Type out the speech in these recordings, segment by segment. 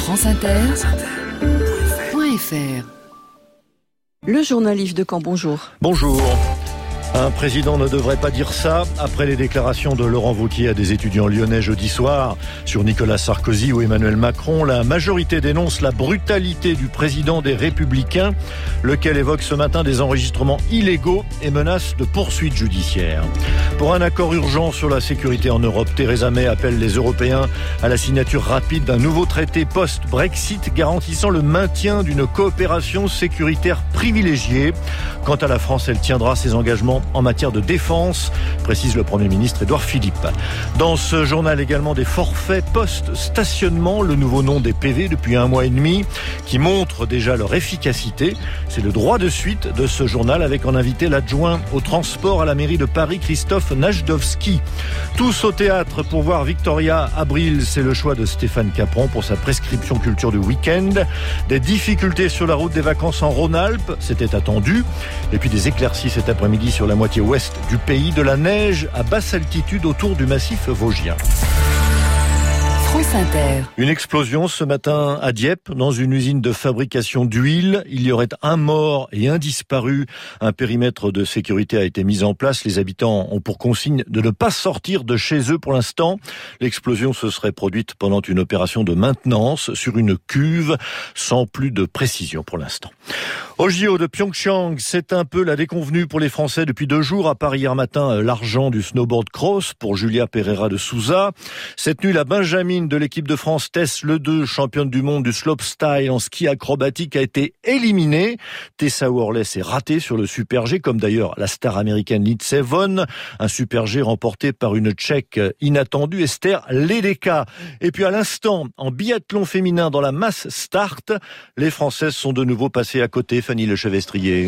franceinter.fr. Le journal Yves de Camp, bonjour. Bonjour. Un président ne devrait pas dire ça après les déclarations de Laurent Wauquiez à des étudiants lyonnais jeudi soir sur Nicolas Sarkozy ou Emmanuel Macron. La majorité dénonce la brutalité du président des Républicains, lequel évoque ce matin des enregistrements illégaux et menace de poursuites judiciaires. Pour un accord urgent sur la sécurité en Europe, Theresa May appelle les Européens à la signature rapide d'un nouveau traité post-Brexit garantissant le maintien d'une coopération sécuritaire privilégiée. Quant à la France, elle tiendra ses engagements en matière de défense, précise le Premier ministre Édouard Philippe. Dans ce journal également des forfaits post-stationnement, le nouveau nom des PV depuis 1 mois et demi, qui montre déjà leur efficacité. C'est le droit de suite de ce journal avec en invité l'adjoint au transport à la mairie de Paris, Christophe Najdowski. Tous au théâtre pour voir Victoria Abril, c'est le choix de Stéphane Capron pour sa prescription culture du week-end. Des difficultés sur la route des vacances en Rhône-Alpes, c'était attendu. Et puis des éclaircies cet après-midi sur la moitié ouest du pays, de la neige à basse altitude autour du massif vosgien. France Inter. Une explosion ce matin à Dieppe, dans une usine de fabrication d'huile. Il y aurait un mort et un disparu. Un périmètre de sécurité a été mis en place. Les habitants ont pour consigne de ne pas sortir de chez eux pour l'instant. L'explosion se serait produite pendant une opération de maintenance sur une cuve, sans plus de précision pour l'instant. Au JO de Pyeongchang, c'est un peu la déconvenue pour les Français depuis 2 jours. À part hier matin, l'argent du snowboard cross pour Julia Pereira de Souza. Cette nuit, la Benjamine de l'équipe de France, Tess Ledeux, championne du monde du slopestyle en ski acrobatique, a été éliminée. Tessa Worley s'est ratée sur le Super G, comme d'ailleurs la star américaine Lindsey Vonn. Un Super G remporté par une Tchèque inattendue, Esther Ledeka. Et puis à l'instant, en biathlon féminin dans la mass start, les Françaises sont de nouveau passées à côté. Fanny Lechevestrier.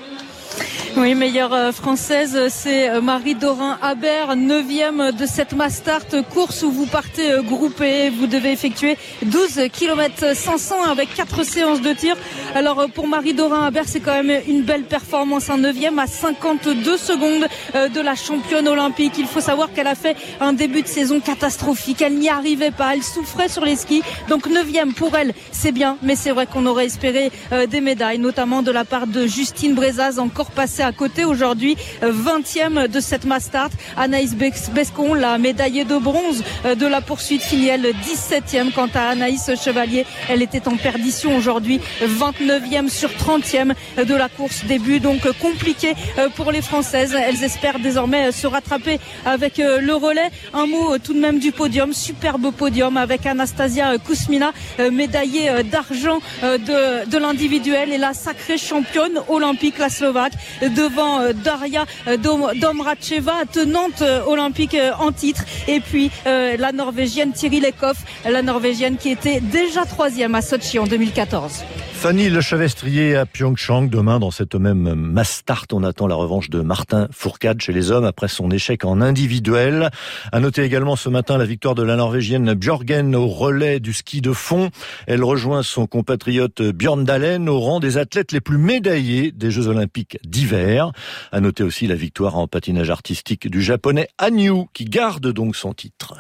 Oui, meilleure française, c'est Marie-Dorin Habert, 9e de cette mass start, course où vous partez groupé. Vous devez effectuer 12 km 500 avec 4 séances de tir. Alors pour Marie-Dorin Habert, c'est quand même une belle performance, un 9e à 52 secondes de la championne olympique. Il faut savoir qu'elle a fait un début de saison catastrophique. Elle n'y arrivait pas, elle souffrait sur les skis. Donc 9e pour elle, c'est bien, mais c'est vrai qu'on aurait espéré des médailles, notamment de la part de Justine Brezaz, encore passée à côté aujourd'hui, 20e de cette mass start. Anaïs Bescon, la médaillée de bronze de la poursuite, finit elle 17e. Quant à Anaïs Chevalier, elle était en perdition aujourd'hui, 29e sur 30e de la course. Début donc compliqué pour les Françaises. Elles espèrent désormais se rattraper avec le relais. Un mot tout de même du podium, superbe podium avec Anastasia Kuzmina, médaillée d'argent de l'individuel et la sacrée championne olympique, la Slovaque, devant Daria Domracheva, tenante olympique en titre, et puis la Norvégienne Thierry Lecoff, la Norvégienne qui était déjà 3e à Sochi en 2014. Fanny Lechevestrier à Pyeongchang. Demain, dans cette même mass start, on attend la revanche de Martin Fourcade chez les hommes après son échec en individuel. À noter également ce matin la victoire de la Norvégienne Bjørgen au relais du ski de fond. Elle rejoint son compatriote Bjørn Dalen au rang des athlètes les plus médaillés des Jeux Olympiques d'hiver. À noter aussi la victoire en patinage artistique du japonais Hanyu, qui garde donc son titre.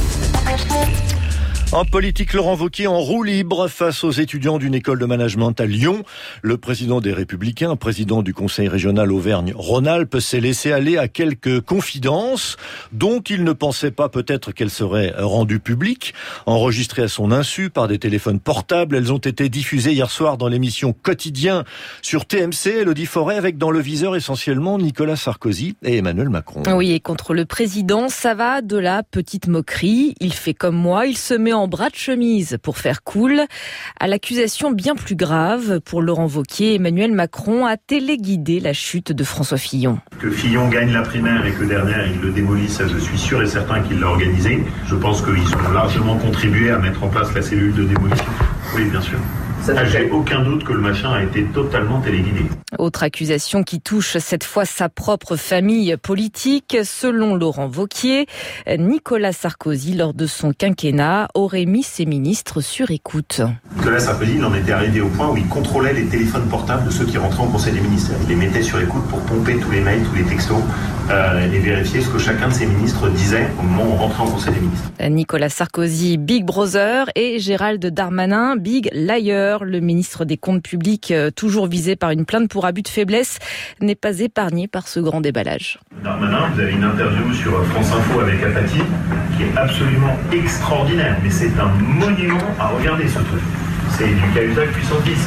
En politique, Laurent Wauquiez en roue libre face aux étudiants d'une école de management à Lyon. Le président des Républicains, président du conseil régional Auvergne-Rhône-Alpes, s'est laissé aller à quelques confidences dont il ne pensait pas peut-être qu'elles seraient rendues publiques. Enregistrées à son insu par des téléphones portables, elles ont été diffusées hier soir dans l'émission Quotidien sur TMC. Elodie Forêt, avec dans le viseur essentiellement Nicolas Sarkozy et Emmanuel Macron. Oui, et contre le président, ça va de la petite moquerie. Il fait comme moi, il se met en bras de chemise pour faire cool, à l'accusation bien plus grave pour Laurent Wauquiez. Emmanuel Macron a téléguidé la chute de François Fillon. Que Fillon gagne la primaire et que derrière il le démolisse, ça je suis sûr et certain qu'il l'a organisé. Je pense qu'ils ont largement contribué à mettre en place la cellule de démolition. Oui, bien sûr. J'ai aucun doute que le machin a été totalement téléguidé. Autre accusation qui touche cette fois sa propre famille politique. Selon Laurent Wauquiez, Nicolas Sarkozy, lors de son quinquennat, aurait mis ses ministres sur écoute. Nicolas Sarkozy, il en était arrivé au point où il contrôlait les téléphones portables de ceux qui rentraient au Conseil des ministres. Il les mettait sur écoute pour pomper tous les mails, tous les textos et vérifier ce que chacun de ses ministres disait au moment où on rentrait au Conseil des ministres. Nicolas Sarkozy, Big Brother, et Gérald Darmanin, Big Liar. Le ministre des Comptes publics, toujours visé par une plainte pour abus de faiblesse, n'est pas épargné par ce grand déballage. Darmanin, vous avez une interview sur France Info avec Apathy qui est absolument extraordinaire. Mais c'est un monument à regarder, ce truc. C'est du Cahuzac puissance 10.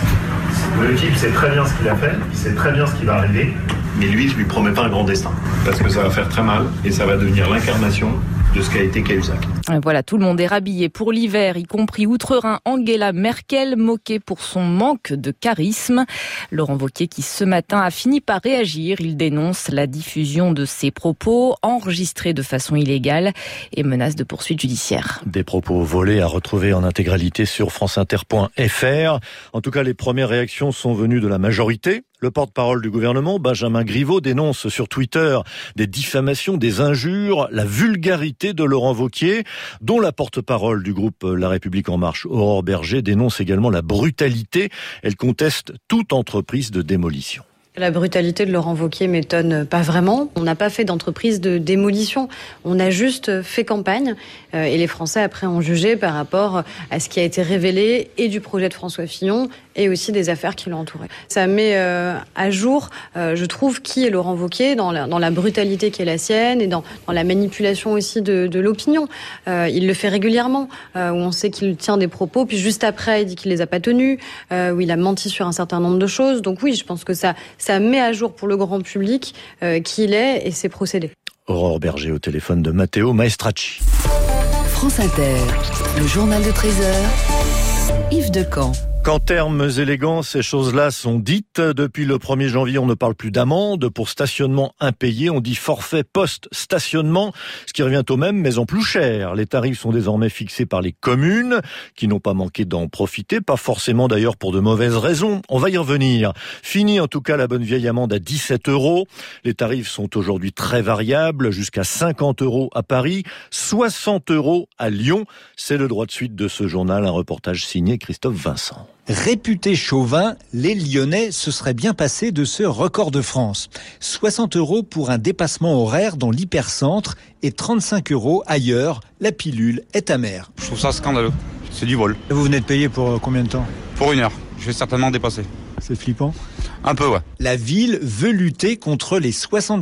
Le type sait très bien ce qu'il a fait, il sait très bien ce qui va arriver, mais lui, je lui promets pas un grand destin. Parce que ça va faire très mal et ça va devenir l'incarnation de ce qu'a été Cahuzac. Voilà, tout le monde est rhabillé pour l'hiver, y compris outre-Rhin Angela Merkel, moquée pour son manque de charisme. Laurent Wauquiez qui ce matin a fini par réagir. Il dénonce la diffusion de ses propos enregistrés de façon illégale et menace de poursuites judiciaires. Des propos volés à retrouver en intégralité sur franceinter.fr. En tout cas, les premières réactions sont venues de la majorité. Le porte-parole du gouvernement, Benjamin Griveaux, dénonce sur Twitter des diffamations, des injures, la vulgarité de Laurent Wauquiez, dont la porte-parole du groupe La République En Marche, Aurore Berger, dénonce également la brutalité. Elle conteste toute entreprise de démolition. La brutalité de Laurent Wauquiez m'étonne pas vraiment. On n'a pas fait d'entreprise de démolition. On a juste fait campagne. Et les Français, après, ont jugé par rapport à ce qui a été révélé et du projet de François Fillon et aussi des affaires qui l'ont entouré. Ça met à jour, je trouve, qui est Laurent Wauquiez dans la brutalité qui est la sienne et dans la manipulation aussi de l'opinion. Il le fait régulièrement, où on sait qu'il tient des propos, puis juste après, il dit qu'il les a pas tenus, où il a menti sur un certain nombre de choses. Donc oui, je pense que ça met à jour pour le grand public qui il est et ses procédés. Aurore Berger au téléphone de Matteo Maestracci. France Inter, le journal de 13h, Yves Decamp. Qu'en termes élégants, ces choses-là sont dites. Depuis le 1er janvier, on ne parle plus d'amende pour stationnement impayé. On dit forfait post-stationnement, ce qui revient au même, mais en plus cher. Les tarifs sont désormais fixés par les communes, qui n'ont pas manqué d'en profiter, pas forcément d'ailleurs pour de mauvaises raisons. On va y revenir. Fini en tout cas la bonne vieille amende à 17 €. Les tarifs sont aujourd'hui très variables, jusqu'à 50 € à Paris, 60 € à Lyon. C'est le droit de suite de ce journal, un reportage signé Christophe Vincent. Réputés chauvins, les Lyonnais se seraient bien passés de ce record de France. 60 € pour un dépassement horaire dans l'hypercentre et 35 € ailleurs. La pilule est amère. Je trouve ça scandaleux. C'est du vol. Vous venez de payer pour combien de temps ? Pour 1 heure. Je vais certainement dépasser. C'est flippant. Un peu, ouais. La ville veut lutter contre les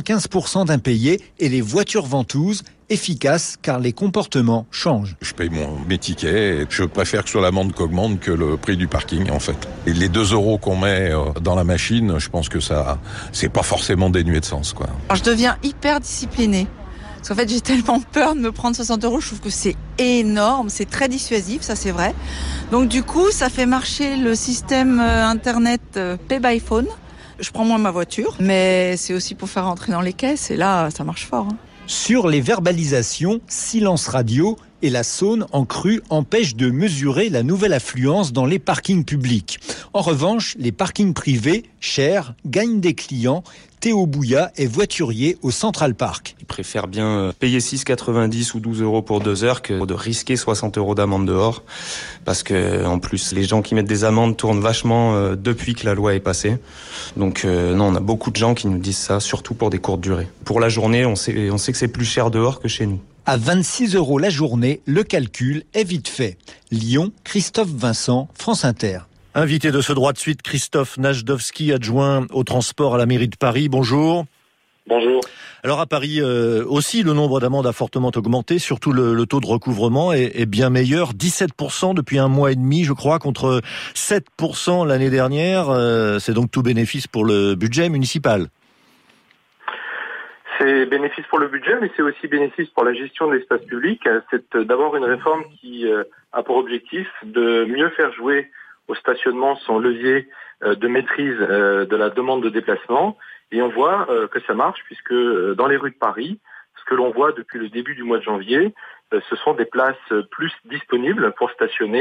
75% d'impayés et les voitures ventouses, efficaces car les comportements changent. Je paye mes tickets et je préfère que ce soit l'amende qu'augmente que le prix du parking en fait. Et les 2 € qu'on met dans la machine, je pense que ça, c'est pas forcément dénué de sens, quoi. Alors, je deviens hyper disciplinée. Parce qu'en fait, j'ai tellement peur de me prendre 60 €. Je trouve que c'est énorme, c'est très dissuasif, ça c'est vrai. Donc du coup, ça fait marcher le système internet Pay by Phone. Je prends moins ma voiture, mais c'est aussi pour faire rentrer dans les caisses. Et là, ça marche fort. Sur les verbalisations, silence radio et la Saône en crue empêchent de mesurer la nouvelle affluence dans les parkings publics. En revanche, les parkings privés, chers, gagnent des clients. Théo Bouillat est voiturier au Central Park. Ils préfèrent bien payer 6,90 ou 12 € pour 2 heures que de risquer 60 € d'amende dehors. Parce que, en plus, les gens qui mettent des amendes tournent vachement depuis que la loi est passée. Donc, non, on a beaucoup de gens qui nous disent ça, surtout pour des courtes durées. Pour la journée, on sait que c'est plus cher dehors que chez nous. À 26 € la journée, le calcul est vite fait. Lyon, Christophe Vincent, France Inter. Invité de ce droit de suite, Christophe Najdowski, adjoint au transport à la mairie de Paris. Bonjour. Bonjour. Alors à Paris aussi, le nombre d'amendes a fortement augmenté, surtout le taux de recouvrement est bien meilleur, 17% depuis 1 mois et demi, je crois, contre 7% l'année dernière. C'est donc tout bénéfice pour le budget municipal. C'est bénéfice pour le budget, mais c'est aussi bénéfice pour la gestion de l'espace public. C'est d'abord une réforme qui a pour objectif de mieux faire jouer au stationnement son levier de maîtrise de la demande de déplacement. Et on voit que ça marche, puisque dans les rues de Paris, ce que l'on voit depuis le début du mois de janvier, ce sont des places plus disponibles pour stationner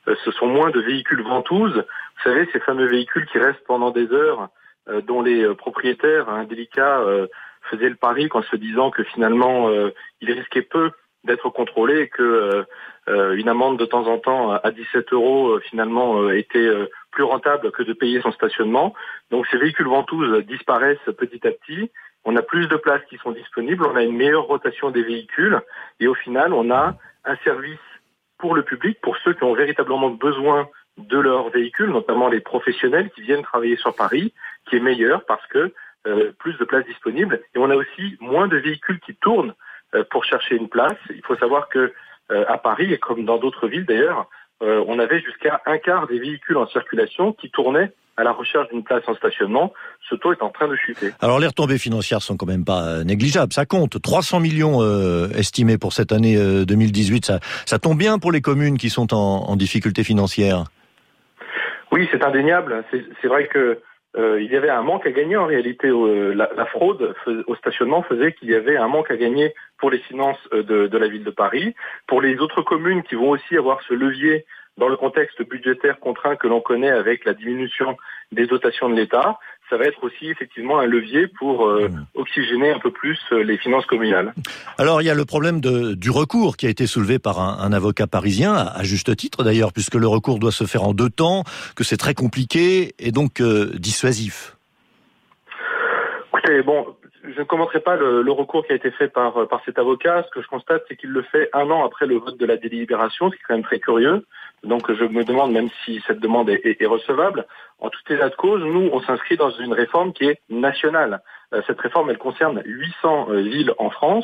ce sont moins de véhicules ventouses. Vous savez, ces fameux véhicules qui restent pendant des heures, dont les propriétaires indélicats faisaient le pari en se disant que finalement ils risquaient peu d'être contrôlés et que une amende de temps en temps à 17 € finalement était plus rentable que de payer son stationnement. Donc ces véhicules ventouses disparaissent petit à petit. On a plus de places qui sont disponibles, on a une meilleure rotation des véhicules et au final on a un service pour le public, pour ceux qui ont véritablement besoin de leur véhicule, notamment les professionnels qui viennent travailler sur Paris, qui est meilleur parce que plus de places disponibles. Et on a aussi moins de véhicules qui tournent pour chercher une place. Il faut savoir que à Paris, et comme dans d'autres villes d'ailleurs, on avait jusqu'à un quart des véhicules en circulation qui tournaient à la recherche d'une place en stationnement. Ce taux est en train de chuter. Alors les retombées financières sont quand même pas négligeables, ça compte. 300 millions estimés pour cette année 2018, ça tombe bien pour les communes qui sont en difficulté financière. Oui, c'est indéniable. C'est vrai que il y avait un manque à gagner en réalité. La fraude au stationnement faisait qu'il y avait un manque à gagner pour les finances de la ville de Paris. Pour les autres communes qui vont aussi avoir ce levier dans le contexte budgétaire contraint que l'on connaît avec la diminution des dotations de l'État, ça va être aussi effectivement un levier pour oxygéner un peu plus les finances communales. Alors il y a le problème du recours qui a été soulevé par un avocat parisien, à juste titre d'ailleurs, puisque le recours doit se faire en 2 temps, que c'est très compliqué et donc dissuasif. Écoutez, bon, je ne commenterai pas le recours qui a été fait par cet avocat. Ce que je constate, c'est qu'il le fait 1 an après le vote de la délibération, ce qui est quand même très curieux. Donc je me demande même si cette demande est recevable. En tout état de cause, nous, on s'inscrit dans une réforme qui est nationale. Cette réforme, elle concerne 800 villes en France.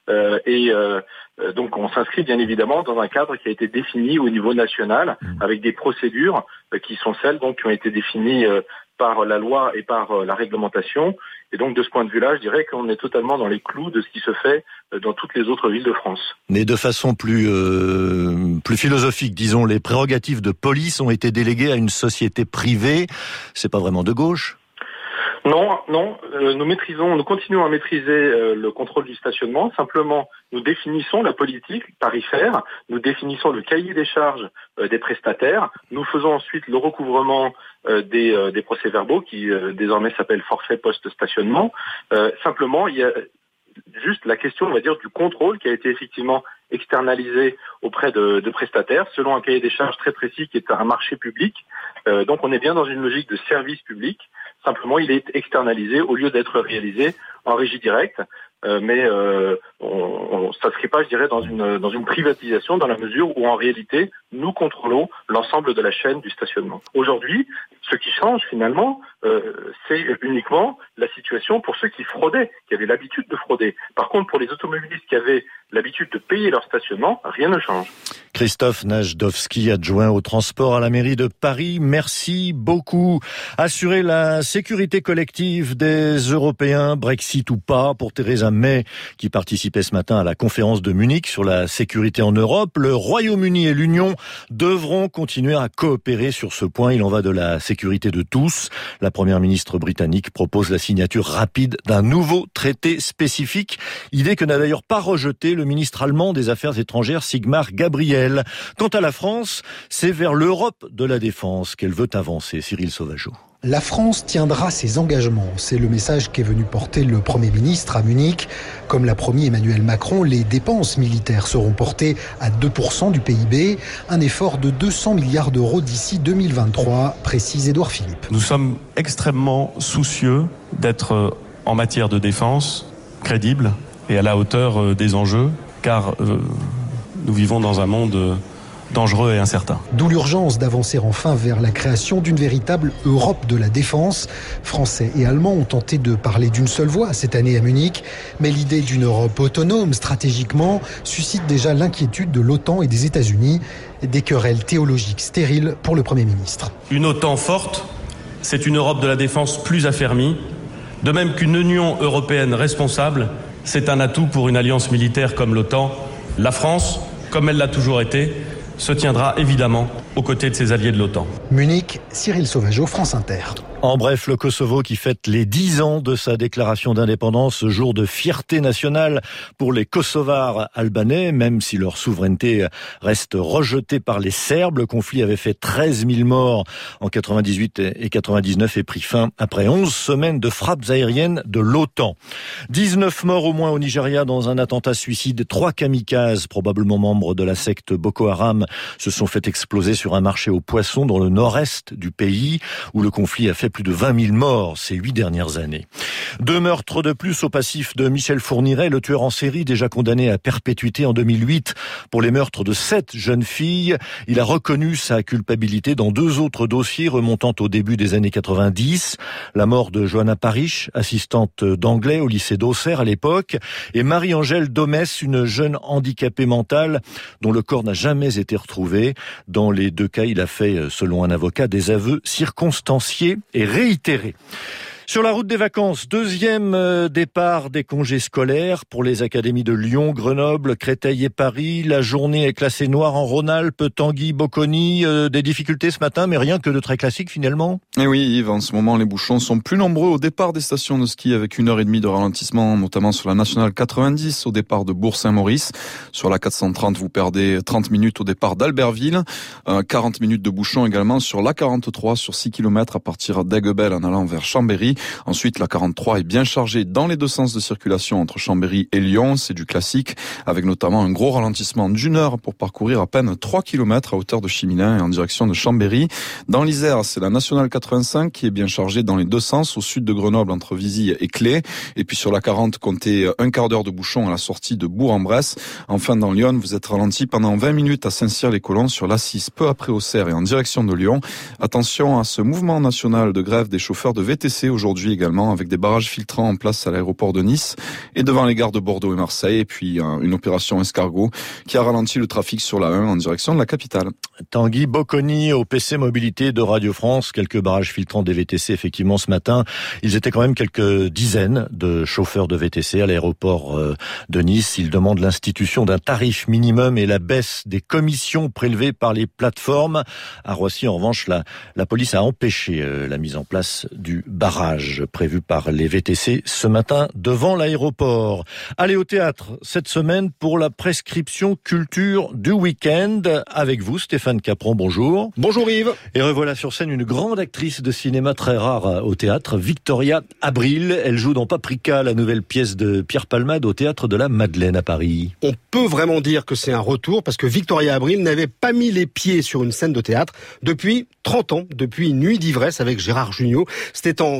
Donc on s'inscrit bien évidemment dans un cadre qui a été défini au niveau national, avec des procédures qui sont celles donc qui ont été définies par la loi et par la réglementation. Et donc de ce point de vue-là, je dirais qu'on est totalement dans les clous de ce qui se fait dans toutes les autres villes de France. Mais de façon plus philosophique, disons, les prérogatives de police ont été déléguées à une société privée. C'est pas vraiment de gauche ? Non, nous continuons à maîtriser le contrôle du stationnement. Simplement, nous définissons la politique tarifaire, nous définissons le cahier des charges des prestataires. Nous faisons ensuite le recouvrement des procès-verbaux qui désormais s'appellent forfait post-stationnement. Simplement, il y a juste la question, on va dire, du contrôle qui a été effectivement externalisé auprès de prestataires selon un cahier des charges très précis qui est un marché public. Donc on est bien dans une logique de service public. Simplement, il est externalisé au lieu d'être réalisé en régie directe. Mais on s'inscrit pas, je dirais, dans une privatisation dans la mesure où en réalité nous contrôlons l'ensemble de la chaîne du stationnement. Aujourd'hui, ce qui change finalement, c'est uniquement la situation pour ceux qui fraudaient, qui avaient l'habitude de frauder. Par contre, pour les automobilistes qui avaient l'habitude de payer leur stationnement, rien ne change. Christophe Najdowski, adjoint au transport à la mairie de Paris, merci beaucoup. Assurer la sécurité collective des Européens, Brexit ou pas, pour Theresa May, qui participait ce matin à la conférence de Munich sur la sécurité en Europe. Le Royaume-Uni et l'Union devront continuer à coopérer sur ce point. Il en va de la sécurité de tous. La première ministre britannique propose la signature rapide d'un nouveau traité spécifique. Idée que n'a d'ailleurs pas rejetée le ministre allemand des Affaires étrangères, Sigmar Gabriel. Quant à la France, c'est vers l'Europe de la défense qu'elle veut avancer. Cyril Sauvageau. La France tiendra ses engagements. C'est le message qu'est venu porter le Premier ministre à Munich. Comme l'a promis Emmanuel Macron, les dépenses militaires seront portées à 2% du PIB, un effort de 200 milliards d'euros d'ici 2023, précise Édouard Philippe. Nous sommes extrêmement soucieux d'être en matière de défense crédible et à la hauteur des enjeux, car nous vivons dans un monde dangereux et incertain. D'où l'urgence d'avancer enfin vers la création d'une véritable Europe de la défense. Français et Allemands ont tenté de parler d'une seule voix cette année à Munich, mais l'idée d'une Europe autonome stratégiquement suscite déjà l'inquiétude de l'OTAN et des États-Unis, des querelles théologiques stériles pour le Premier ministre. Une OTAN forte, c'est une Europe de la défense plus affermie, de même qu'une Union européenne responsable, c'est un atout pour une alliance militaire comme l'OTAN. La France, comme elle l'a toujours été, se tiendra évidemment aux côtés de ses alliés de l'OTAN. Munich, Cyril Sauvageau, France Inter. En bref, le Kosovo qui fête les 10 ans de sa déclaration d'indépendance, jour de fierté nationale pour les Kosovars albanais, même si leur souveraineté reste rejetée par les Serbes. Le conflit avait fait 13 000 morts en 98 et 99 et pris fin après 11 semaines de frappes aériennes de l'OTAN. 19 morts au moins au Nigeria dans un attentat suicide. 3 kamikazes, probablement membres de la secte Boko Haram, se sont fait exploser sur un marché aux poissons dans le nord-est du pays, où le conflit a fait plus de 20 000 morts ces 8 dernières années. 2 meurtres de plus au passif de Michel Fourniret, le tueur en série déjà condamné à perpétuité en 2008 pour les meurtres de 7 jeunes filles. Il a reconnu sa culpabilité dans 2 autres dossiers remontant au début des années 90. La mort de Johanna Parish, assistante d'anglais au lycée d'Auxerre à l'époque, et Marie-Angèle Domès, une jeune handicapée mentale dont le corps n'a jamais été retrouvé. Dans les 2 cas, il a fait, selon un avocat, des aveux circonstanciés et réitérés. Sur la route des vacances, 2e départ des congés scolaires pour les académies de Lyon, Grenoble, Créteil et Paris. La journée est classée noire en Rhône-Alpes, Tanguy, Bocconi. Des difficultés ce matin, mais rien que de très classique finalement. Et oui Yves, en ce moment les bouchons sont plus nombreux au départ des stations de ski avec 1h30 de ralentissement, notamment sur la nationale 90 au départ de Bourg-Saint-Maurice. Sur la 430, vous perdez 30 minutes au départ d'Albertville. 40 minutes de bouchons également sur la 43 sur 6 km à partir d'Aiguebelle en allant vers Chambéry. Ensuite, la 43 est bien chargée dans les 2 sens de circulation entre Chambéry et Lyon. C'est du classique, avec notamment un gros ralentissement d'1 heure pour parcourir à peine 3 km à hauteur de Chimilin et en direction de Chambéry. Dans l'Isère, c'est la nationale 85 qui est bien chargée dans les 2 sens, au sud de Grenoble entre Vizille et Clé. Et puis sur la 40, comptez un quart d'heure de bouchon à la sortie de Bourg-en-Bresse. Enfin, dans Lyon, vous êtes ralenti pendant 20 minutes à Saint-Cyr-les-Colons sur l'A6, peu après Auxerre et en direction de Lyon. Attention à ce mouvement national de grève des chauffeurs de VTC aujourd'hui également, avec des barrages filtrants en place à l'aéroport de Nice et devant les gares de Bordeaux et Marseille, et puis une opération escargot qui a ralenti le trafic sur la 1 en direction de la capitale. Tanguy Bocconi au PC Mobilité de Radio France, quelques barrages filtrants des VTC effectivement ce matin. Ils étaient quand même quelques dizaines de chauffeurs de VTC à l'aéroport de Nice. Ils demandent l'institution d'un tarif minimum et la baisse des commissions prélevées par les plateformes. À Roissy, en revanche, la police a empêché la mise en place du barrage prévu par les VTC ce matin devant l'aéroport. Allez au théâtre cette semaine pour la prescription culture du week-end. Avec vous, Stéphane Capron, bonjour. Bonjour Yves. Et revoilà sur scène une grande actrice de cinéma très rare au théâtre, Victoria Abril. Elle joue dans Paprika, la nouvelle pièce de Pierre Palmade au théâtre de la Madeleine à Paris. On peut vraiment dire que c'est un retour parce que Victoria Abril n'avait pas mis les pieds sur une scène de théâtre depuis 30 ans, depuis Nuit d'ivresse avec Gérard Jugnot. C'était en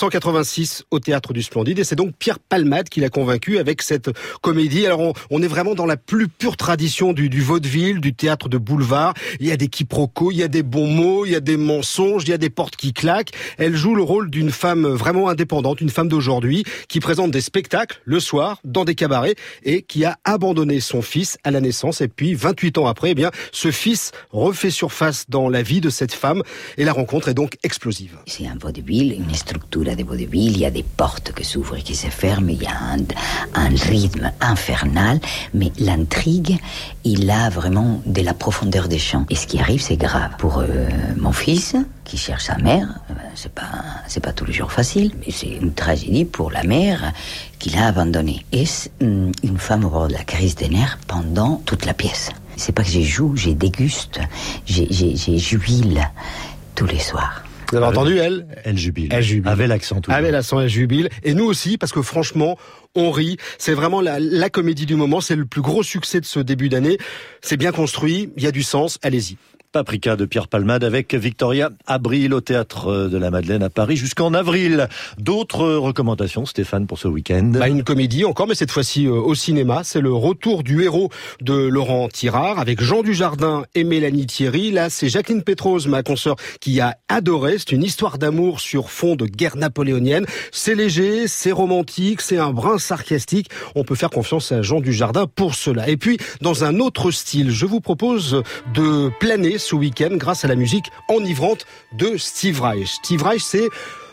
1986 au Théâtre du Splendide et c'est donc Pierre Palmade qui l'a convaincu avec cette comédie. Alors on est vraiment dans la plus pure tradition du vaudeville, du théâtre de boulevard. Il y a des quiproquos, il y a des bons mots, il y a des mensonges, il y a des portes qui claquent. Elle joue le rôle d'une femme vraiment indépendante, une femme d'aujourd'hui qui présente des spectacles le soir dans des cabarets et qui a abandonné son fils à la naissance. Et puis 28 ans après, eh bien, ce fils refait surface dans la vie de cette femme et la rencontre est donc explosive. C'est un vaudeville, une structure de vaudeville, il y a des portes qui s'ouvrent et qui se ferment, il y a un rythme infernal, mais l'intrigue, il a vraiment de la profondeur des champs. Et ce qui arrive, c'est grave. Pour mon fils, qui cherche sa mère, c'est pas tous les jours facile, mais c'est une tragédie pour la mère qui l'a abandonné. Et une femme au bord de la crise des nerfs pendant toute la pièce. C'est pas que j'ai joue, j'ai déguste, j'ai jubile tous les soirs. Vous avez entendu, elle jubile. Elle jubile. Avec l'accent tout. Avec l'accent, elle jubile. Et nous aussi, parce que franchement, on rit. C'est vraiment la comédie du moment. C'est le plus gros succès de ce début d'année. C'est bien construit, il y a du sens. Allez-y. Paprika de Pierre Palmade avec Victoria Abril au Théâtre de la Madeleine à Paris jusqu'en avril. D'autres recommandations, Stéphane, pour ce week-end? Une comédie encore, mais cette fois-ci au cinéma. C'est le retour du héros de Laurent Tirard avec Jean Dujardin et Mélanie Thierry. Là, c'est Jacqueline Pétrose, ma consoeur, qui a adoré. C'est une histoire d'amour sur fond de guerre napoléonienne. C'est léger, c'est romantique, c'est un brin sarcastique. On peut faire confiance à Jean Dujardin pour cela. Et puis, dans un autre style, je vous propose de planer ce week-end grâce à la musique enivrante de Steve Reich. Steve Reich, c'est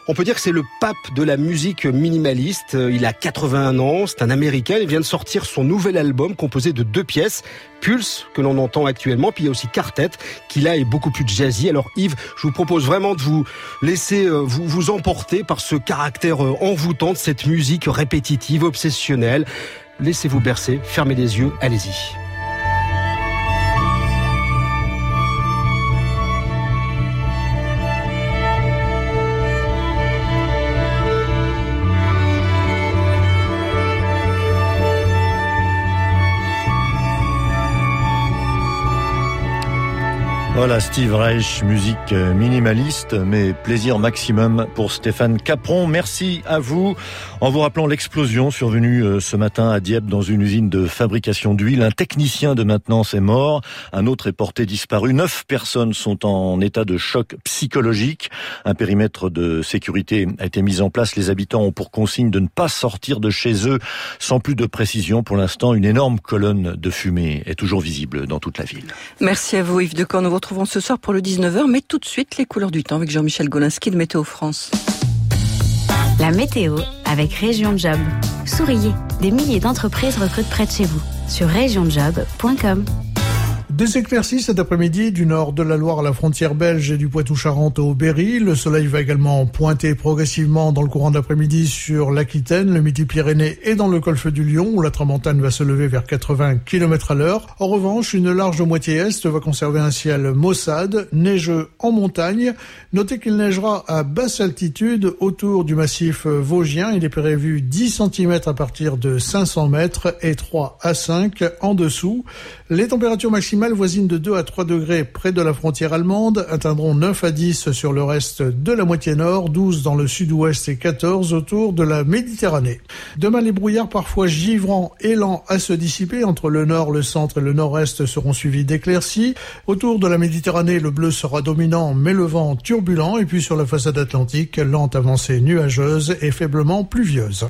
On peut dire que c'est le pape de la musique minimaliste. Il a 81 ans, c'est un Américain. Il vient de sortir son nouvel album composé de 2 pièces. Pulse, que l'on entend actuellement, puis il y a aussi Quartet, qui là est beaucoup plus jazzy. Alors Yves, je vous propose vraiment de vous laisser vous emporter par ce caractère envoûtant de cette musique répétitive, obsessionnelle. Laissez-vous bercer, fermez les yeux, allez-y. Voilà, Steve Reich, musique minimaliste, mais plaisir maximum pour Stéphane Capron. Merci à vous. En vous rappelant l'explosion survenue ce matin à Dieppe dans une usine de fabrication d'huile. Un technicien de maintenance est mort, un autre est porté disparu. 9 personnes sont en état de choc psychologique. Un périmètre de sécurité a été mis en place. Les habitants ont pour consigne de ne pas sortir de chez eux. Sans plus de précision, pour l'instant, une énorme colonne de fumée est toujours visible dans toute la ville. Merci à vous Yves Decamps. Nous vous retrouvons ce soir pour le 19h, mais tout de suite les couleurs du temps avec Jean-Michel Golinski de Météo France. La météo avec Région Job. Souriez, des milliers d'entreprises recrutent près de chez vous sur regionjob.com. Des éclaircies cet après-midi du nord de la Loire à la frontière belge et du Poitou-Charentes au Berry. Le soleil va également pointer progressivement dans le courant d'après-midi sur l'Aquitaine, le Midi-Pyrénées et dans le golfe du Lion où la tramontane va se lever vers 80 km/h. En revanche, une large moitié est va conserver un ciel maussade, neigeux en montagne. Notez qu'il neigera à basse altitude autour du massif vosgien. Il est prévu 10 cm à partir de 500 mètres et 3 à 5 en dessous. Les températures maximales voisines de 2 à 3 degrés près de la frontière allemande atteindront 9 à 10 sur le reste de la moitié nord, 12 dans le sud-ouest et 14 autour de la Méditerranée. Demain, les brouillards parfois givrants et lents à se dissiper entre le nord, le centre et le nord-est seront suivis d'éclaircies. Autour de la Méditerranée, le bleu sera dominant mais le vent turbulent et puis sur la façade atlantique, lente avancée nuageuse et faiblement pluvieuse.